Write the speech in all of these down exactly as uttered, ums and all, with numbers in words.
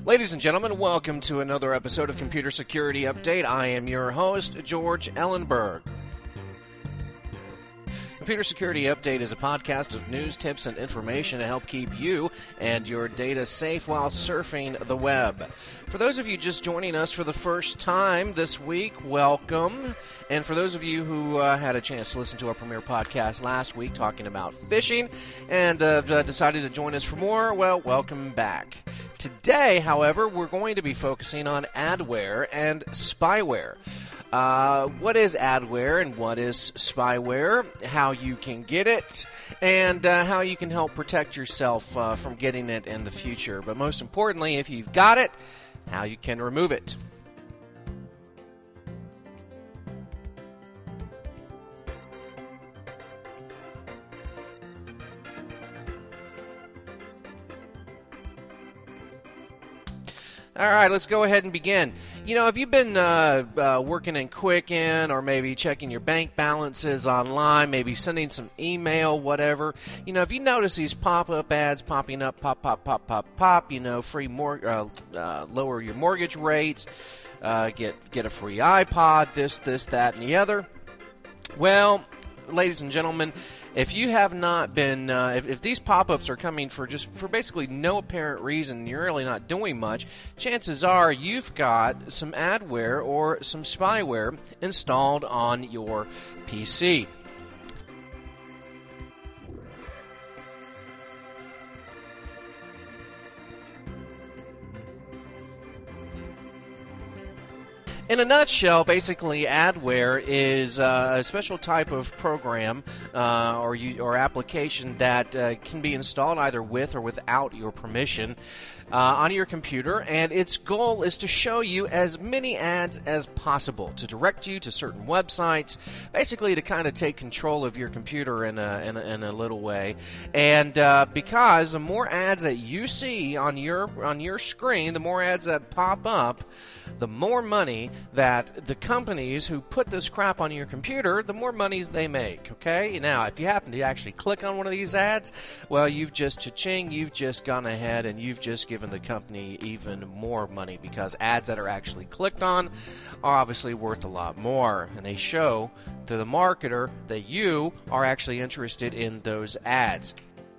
Ladies and gentlemen, welcome to another episode of Computer Security Update. I am your host, George Ellenberg. Computer Security Update is a podcast of news, tips, and information to help keep you and your data safe while surfing the web. For those of you just joining us for the first time this week, welcome. And for those of you who uh, had a chance to listen to our premiere podcast last week talking about phishing and uh, decided to join us for more, well, welcome back. Today, however, we're going to be focusing on adware and spyware. Uh, what is adware and what is spyware, how you can get it, and uh, how you can help protect yourself uh, from getting it in the future. But most importantly, if you've got it, how you can remove it. All right, let's go ahead and begin. You know, if you've been uh, uh, working in Quicken or maybe checking your bank balances online, maybe sending some email, whatever, you know, if you notice these pop-up ads popping up, pop, pop, pop, pop, pop, you know, free mor- uh, uh, lower your mortgage rates, uh, get get a free iPod, this, this, that, and the other. Well, ladies and gentlemen, if you have not been, uh, if, if these pop-ups are coming for just for basically no apparent reason, you're really not doing much, chances are you've got some adware or some spyware installed on your P C. In a nutshell, basically, adware is uh, a special type of program uh, or you, or application that uh, can be installed either with or without your permission uh, on your computer, and its goal is to show you as many ads as possible, to direct you to certain websites, basically to kind of take control of your computer in a, in a, in a little way. And uh, because the more ads that you see on your on your screen, the more ads that pop up, the more money that the companies who put this crap on your computer, the more monies they make, okay? Now, if you happen to actually click on one of these ads, well, you've just, cha-ching, you've just gone ahead and you've just given the company even more money because ads that are actually clicked on are obviously worth a lot more. And they show to the marketer that you are actually interested in those ads.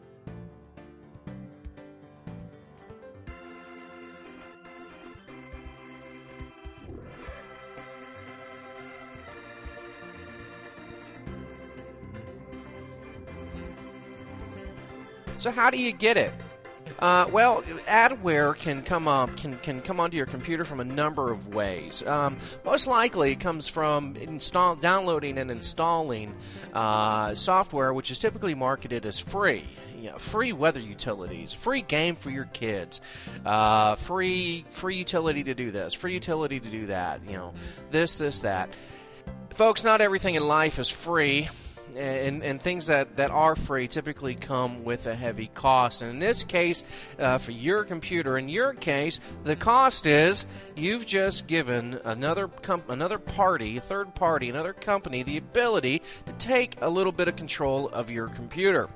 So how do you get it? Uh, well, adware can come up can can come onto your computer from a number of ways. Um, most likely, it comes from install, downloading and installing uh, software, which is typically marketed as free. You know, free weather utilities, free game for your kids, uh, free free utility to do this, free utility to do that. You know, this, this, that. Folks, not everything in life is free. And, and things that, that are free typically come with a heavy cost. And in this case, uh, for your computer, in your case, the cost is you've just given another com- another party, a third party, another company, the ability to take a little bit of control of your computer.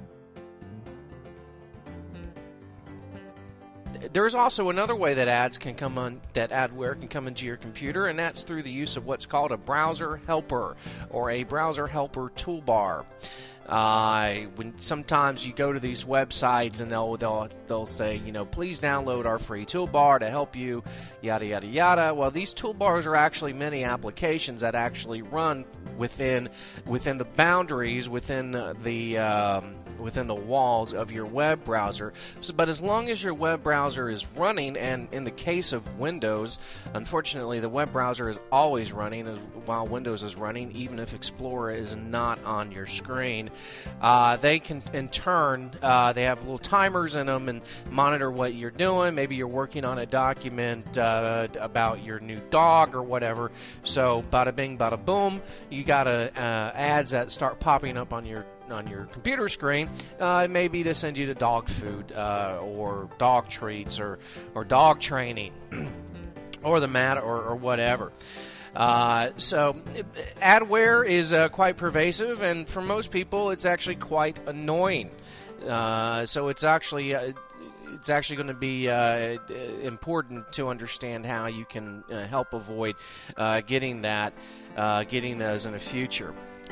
There's also another way that ads can come on, that adware can come into your computer, and that's through the use of what's called a browser helper or a browser helper toolbar. Uh, when sometimes you go to these websites and they'll they'll they'll say, you know, please download our free toolbar to help you, yada yada yada. Well, these toolbars are actually many applications that actually run within within the boundaries within the um, within the walls of your web browser. So, but as long as your web browser is running, and in the case of Windows, unfortunately, the web browser is always running as, while Windows is running, even if Explorer is not on your screen. Uh, they can, in turn, uh, they have little timers in them and monitor what you're doing. Maybe you're working on a document uh, about your new dog or whatever. So, bada bing, bada boom, you got a, uh, ads that start popping up on your on your computer screen, uh, maybe to send you to dog food uh, or dog treats or, or dog training or the mat or, or whatever. Uh, so adware is uh, quite pervasive, and for most people it's actually quite annoying. Uh, so it's actually uh, it's actually going to be uh, important to understand how you can uh, help avoid uh, getting that, uh, getting those in the future.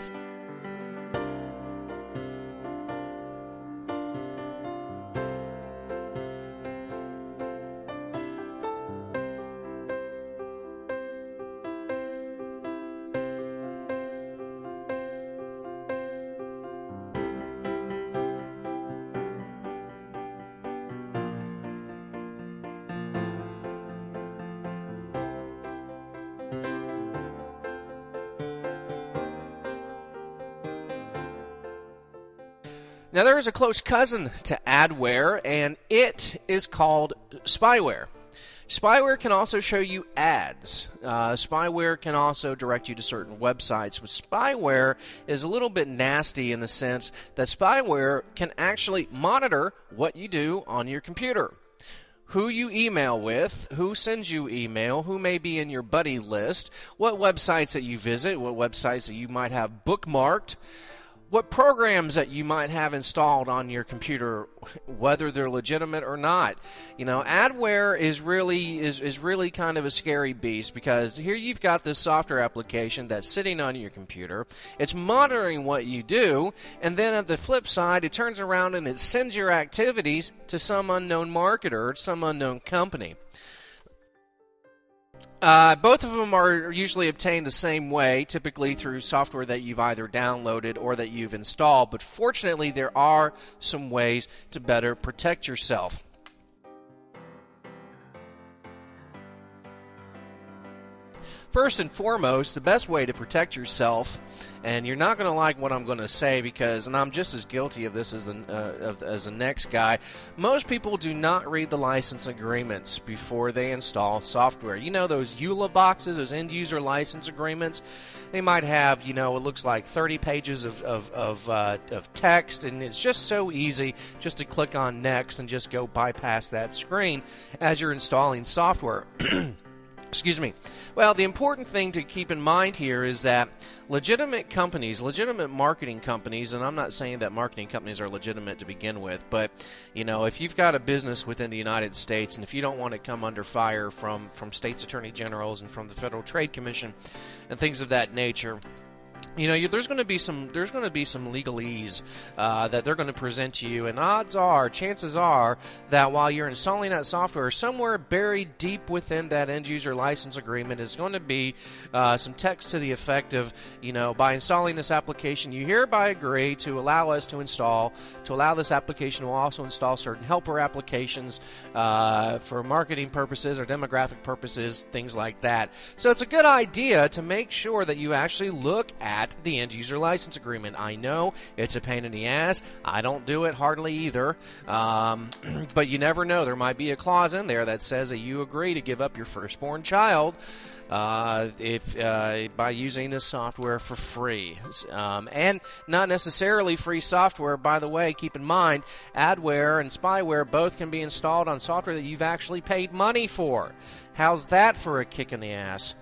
Now, there is a close cousin to adware, and it is called spyware. Spyware can also show you ads. Uh, spyware can also direct you to certain websites. But spyware is a little bit nasty in the sense that spyware can actually monitor what you do on your computer. Who you email with, who sends you email, who may be in your buddy list, what websites that you visit, what websites that you might have bookmarked, what programs that you might have installed on your computer, whether they're legitimate or not. You know, adware is really is, is really kind of a scary beast, because here you've got this software application that's sitting on your computer. It's monitoring what you do, and then at the flip side, it turns around and it sends your activities to some unknown marketer or some unknown company. Uh, both of them are usually obtained the same way, typically through software that you've either downloaded or that you've installed, but fortunately there are some ways to better protect yourself. First and foremost, the best way to protect yourself, and you're not going to like what I'm going to say because, and I'm just as guilty of this as the uh, of, as the next guy, most people do not read the license agreements before they install software. You know those E U L A boxes, those end-user license agreements? They might have, you know, it looks like thirty pages of, of, of, uh, of text, and it's just so easy just to click on next and just go bypass that screen as you're installing software. Excuse me. Well, the important thing to keep in mind here is that legitimate companies, legitimate marketing companies, and I'm not saying that marketing companies are legitimate to begin with, but, you know, if you've got a business within the United States and if you don't want to come under fire from, from states' attorney generals and from the Federal Trade Commission and things of that nature, you know, you, there's going to be some there's going to be some legalese uh, that they're going to present to you, and odds are, chances are, that while you're installing that software, somewhere buried deep within that end-user license agreement is going to be uh, some text to the effect of, you know, by installing this application, you hereby agree to allow us to install, to allow this application to also install certain helper applications uh, for marketing purposes or demographic purposes, things like that. So it's a good idea to make sure that you actually look at the end-user license agreement. I know it's a pain in the ass. I don't do it hardly either. Um, but you never know. There might be a clause in there that says that you agree to give up your firstborn child uh, if uh, by using this software for free. Um, and not necessarily free software, by the way. Keep in mind, adware and spyware both can be installed on software that you've actually paid money for. How's that for a kick in the ass?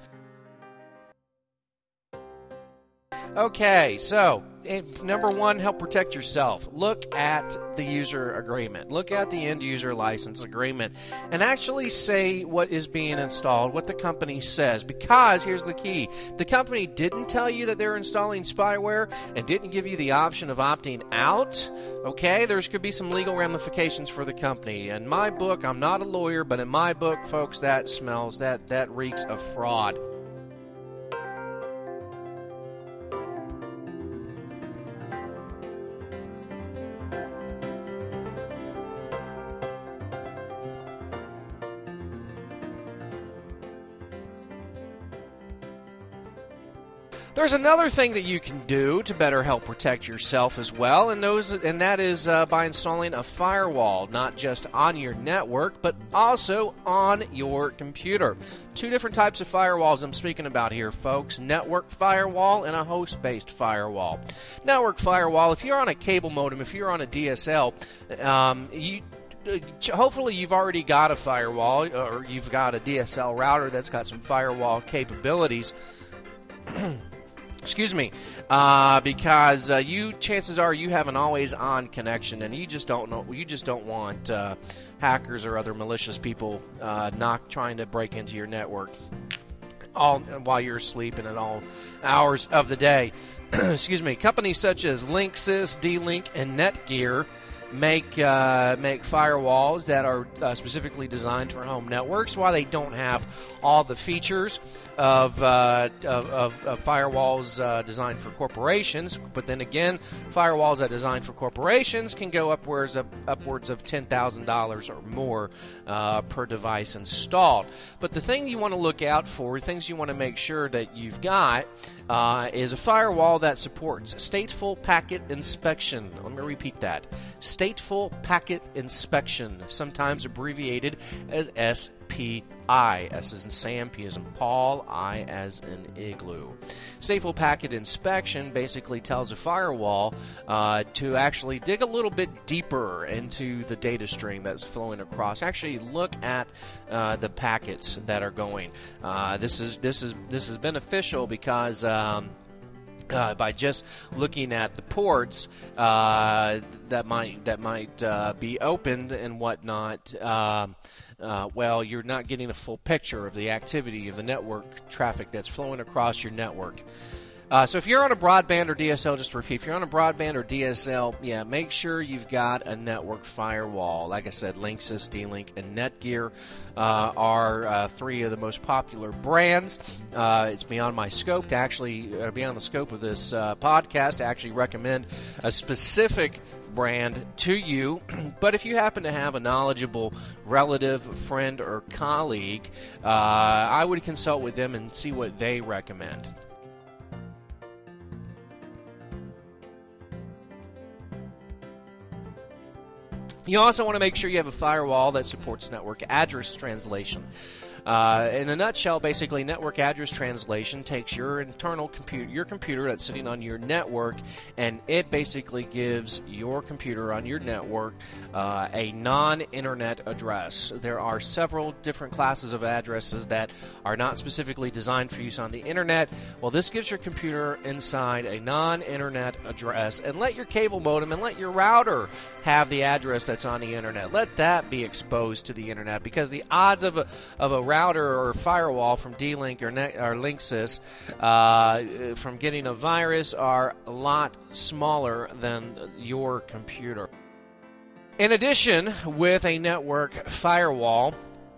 Okay, so number one, help protect yourself. Look at the user agreement. Look at the end-user license agreement and actually say what is being installed, what the company says, because here's the key. The company didn't tell you that they're installing spyware and didn't give you the option of opting out. Okay, there's could be some legal ramifications for the company. In my book, I'm not a lawyer, but in my book, folks, that smells, that, that reeks of fraud. There's another thing that you can do to better help protect yourself as well, and those, and that is uh, by installing a firewall, not just on your network, but also on your computer. Two different types of firewalls I'm speaking about here, folks. Network firewall and a host-based firewall. Network firewall, if you're on a cable modem, if you're on a D S L, um, you hopefully you've already got a firewall, or you've got a D S L router that's got some firewall capabilities. Excuse me, uh, because uh, you chances are you have an always-on connection, and you just don't know. You just don't want uh, hackers or other malicious people uh, not trying to break into your network all while you're asleep and at all hours of the day. Excuse me. Companies such as Linksys, D-Link, and Netgear make uh, make firewalls that are uh, specifically designed for home networks. While they don't have all the features of uh, of, of, of firewalls uh, designed for corporations, but then again, firewalls that are designed for corporations can go upwards of upwards of ten thousand dollars or more uh, per device installed. But the thing you want to look out for, things you want to make sure that you've got, uh, is a firewall that supports stateful packet inspection. Let me repeat that. Stateful Packet Inspection, sometimes abbreviated as S P I. S as in Sam, P as in Paul, I as in Igloo. Stateful Packet Inspection basically tells a firewall uh, to actually dig a little bit deeper into the data stream that's flowing across. Actually, look at uh, the packets that are going. Uh, this is this is this is beneficial because. Um, Uh, by just looking at the ports uh, that might that might uh, be opened and whatnot, uh, uh, well, you're not getting a full picture of the activity of the network traffic that's flowing across your network. Uh, so if you're on a broadband or D S L, just to repeat, if you're on a broadband or D S L, yeah, make sure you've got a network firewall. Like I said, Linksys, D-Link, and Netgear uh, are uh, three of the most popular brands. Uh, it's beyond my scope to actually, uh, beyond the scope of this uh, podcast, to actually recommend a specific brand to you. But if you happen to have a knowledgeable relative, friend, or colleague, uh, I would consult with them and see what they recommend. You also want to make sure you have a firewall that supports network address translation. Uh, in a nutshell, basically, network address translation takes your internal computer, your computer that's sitting on your network, and it basically gives your computer on your network uh, a non-internet address. There are several different classes of addresses that are not specifically designed for use on the internet. Well, this gives your computer inside a non-internet address, and let your cable modem and let your router have the address that's on the internet. Let that be exposed to the internet, because the odds of a of a router or firewall from D-Link or, Net, or Linksys uh, from getting a virus are a lot smaller than your computer. In addition, with a network firewall,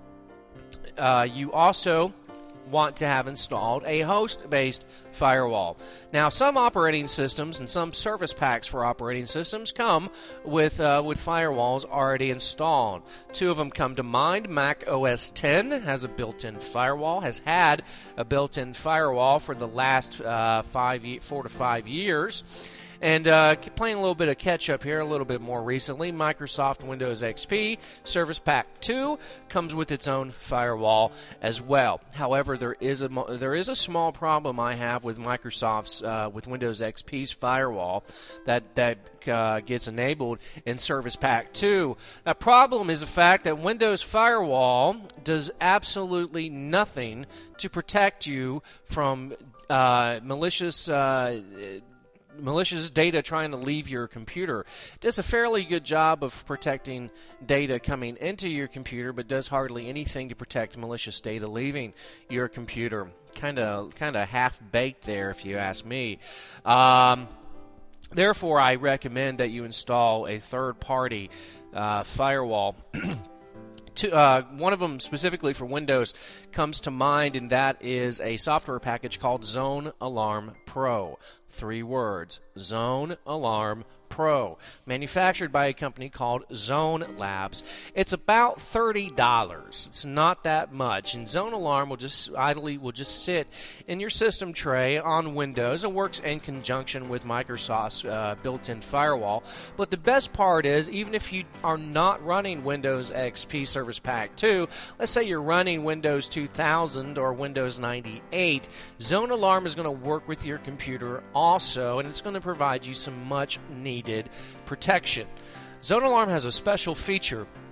uh, you also want to have installed a host-based firewall. Now, some operating systems and some service packs for operating systems come with uh, with firewalls already installed. Two of them come to mind. Mac O S ten has a built-in firewall, has had a built-in firewall for the last uh, five, four to five years. And uh, playing a little bit of catch-up here, a little bit more recently, Microsoft Windows X P Service Pack two comes with its own firewall as well. However, there is a there is a small problem I have with Microsoft's uh, with Windows X P's firewall that that uh, gets enabled in Service Pack two. The problem is the fact that Windows Firewall does absolutely nothing to protect you from uh, malicious. Uh, malicious data trying to leave your computer. It does a fairly good job of protecting data coming into your computer, but does hardly anything to protect malicious data leaving your computer. Kind of kind of half-baked there, if you ask me. Um, therefore, I recommend that you install a third-party uh, firewall. To, uh, one of them specifically for Windows comes to mind, and that is a software package called Zone Alarm Pro. Three words, Zone Alarm Pro, manufactured by a company called Zone Labs. It's about thirty dollars. It's not that much, and Zone Alarm will just idly will just sit in your system tray on Windows. It works in conjunction with Microsoft's uh, built-in firewall. But the best part is, even if you are not running Windows X P Service Pack two, let's say you're running Windows two thousand or Windows ninety-eight, Zone Alarm is going to work with your computer also, and it's going to provide you some much needed protection. Zone Alarm has a special feature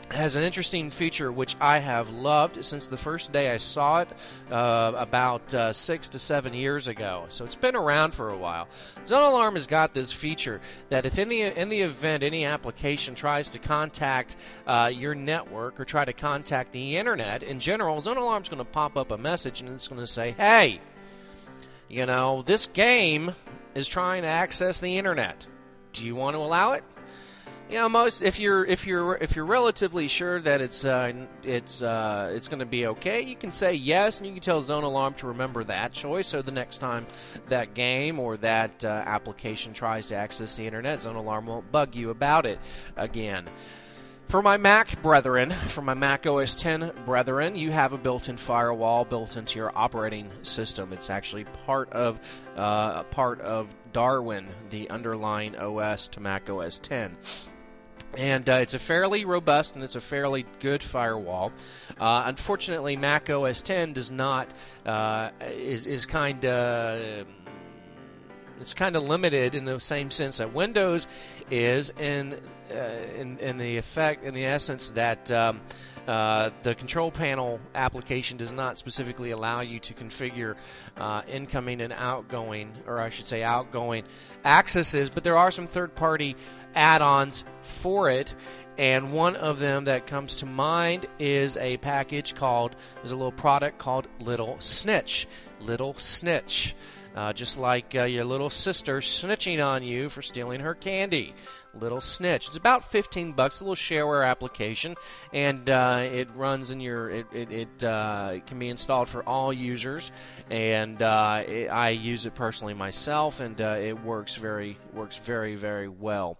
has an interesting feature which I have loved since the first day I saw it uh, about uh, six to seven years ago. So it's been around for a while. ZoneAlarm has got this feature that if in the in the event any application tries to contact uh, your network or try to contact the internet in general, ZoneAlarm is going to pop up a message and it's going to say, "Hey, you know, this game is trying to access the internet. Do you want to allow it?" You know, most if you're if you're if you're relatively sure that it's uh, it's uh, it's going to be okay, you can say yes, and you can tell ZoneAlarm to remember that choice. So the next time that game or that uh, application tries to access the internet, ZoneAlarm won't bug you about it again. For my Mac brethren, for my Mac O S ten brethren, you have a built-in firewall built into your operating system. It's actually part of uh, part of Darwin, the underlying O S to Mac O S ten. And uh, it's a fairly robust and it's a fairly good firewall. Uh, unfortunately, Mac O S ten does not uh, is is kind of it's kind of limited in the same sense that Windows is in uh, in in the effect in the essence that. Um, Uh, the control panel application does not specifically allow you to configure uh, incoming and outgoing, or I should say outgoing accesses, but there are some third-party add-ons for it, and one of them that comes to mind is a package called, is a little product called Little Snitch. Little Snitch. Uh, just like uh, your little sister snitching on you for stealing her candy. Little Snitch. It's about fifteen bucks, a little shareware application, and uh, it runs in your. It it, it, uh, it can be installed for all users, and uh, it, I use it personally myself, and uh, it works very works very very well.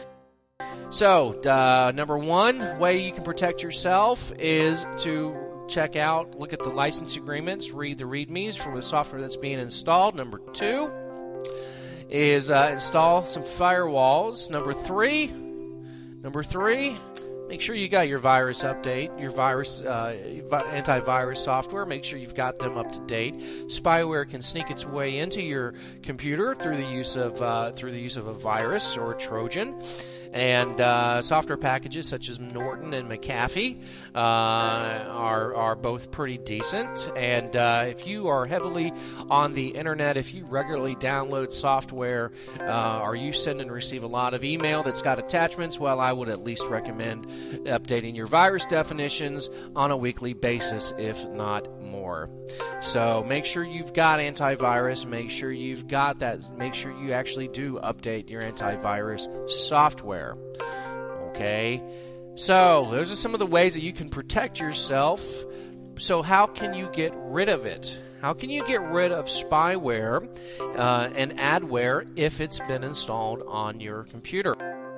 So, uh, number one way you can protect yourself is to check out, look at the license agreements, read the readmes for the software that's being installed. Number two is uh, install some firewalls. Number three, number three, make sure you got your virus update, your virus uh, antivirus software. Make sure you've got them up to date. Spyware can sneak its way into your computer through the use of uh, through the use of a virus or a Trojan. And uh, software packages such as Norton and McAfee uh, are are both pretty decent. And uh, if you are heavily on the internet, if you regularly download software, uh, or you send and receive a lot of email that's got attachments, well, I would at least recommend updating your virus definitions on a weekly basis, if not more. So make sure you've got antivirus. Make sure you've got that. Make sure you actually do update your antivirus software. Okay, so those are some of the ways that you can protect yourself. So how can you get rid of it? How can you get rid of spyware uh, and adware if it's been installed on your computer?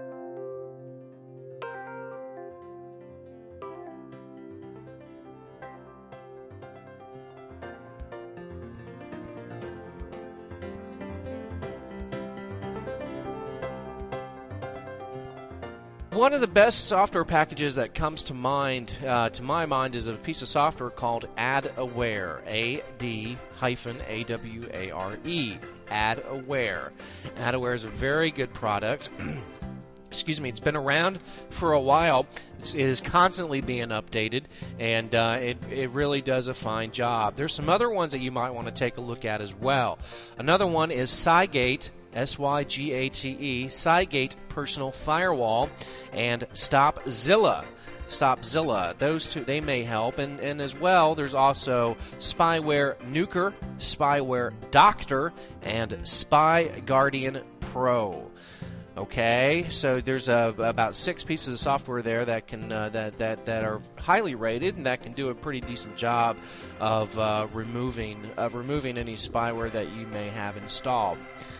One of the best software packages that comes to mind, uh, to my mind, is a piece of software called AdAware. A D A W A R E. AdAware. AdAware is a very good product. Excuse me, it's been around for a while. It is constantly being updated, and uh, it, it really does a fine job. There's some other ones that you might want to take a look at as well. Another one is Cygate, S Y G A T E, Cygate Personal Firewall, and StopZilla. StopZilla. Those two, they may help. And, and as well, there's also Spyware Nuker, Spyware Doctor, and Spy Guardian Pro. Okay, so there's a, about six pieces of software there that can uh, that, that that are highly rated and that can do a pretty decent job of uh, removing of removing any spyware that you may have installed.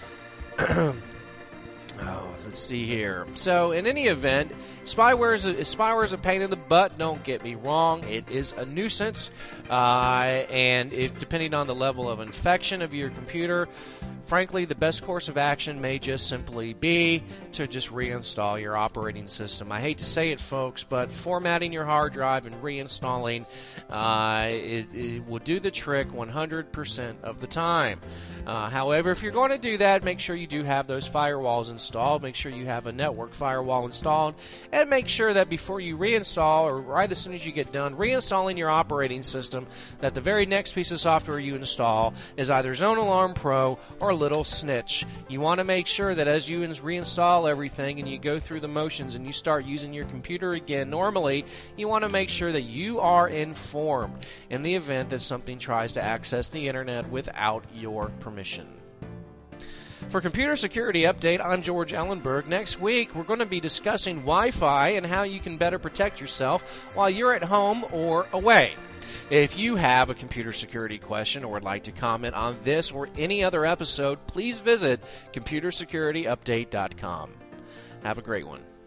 Oh, let's see here. So, in any event, spyware is a, spyware is a pain in the butt. Don't get me wrong; it is a nuisance, uh, and if depending on the level of infection of your computer, frankly, the best course of action may just simply be to just reinstall your operating system. I hate to say it, folks, but formatting your hard drive and reinstalling uh, it, it will do the trick one hundred percent of the time. Uh, however, if you're going to do that, make sure you do have those firewalls installed. Make make sure you have a network firewall installed, and make sure that before you reinstall, or right as soon as you get done reinstalling your operating system, that the very next piece of software you install is either Zone Alarm Pro or Little Snitch. You want to make sure that as you reinstall everything and you go through the motions and you start using your computer again normally, you want to make sure that you are informed in the event that something tries to access the internet without your permission. For Computer Security Update, I'm George Ellenberg. Next week, we're going to be discussing Wi-Fi and how you can better protect yourself while you're at home or away. If you have a computer security question or would like to comment on this or any other episode, please visit computer security update dot com. Have a great one.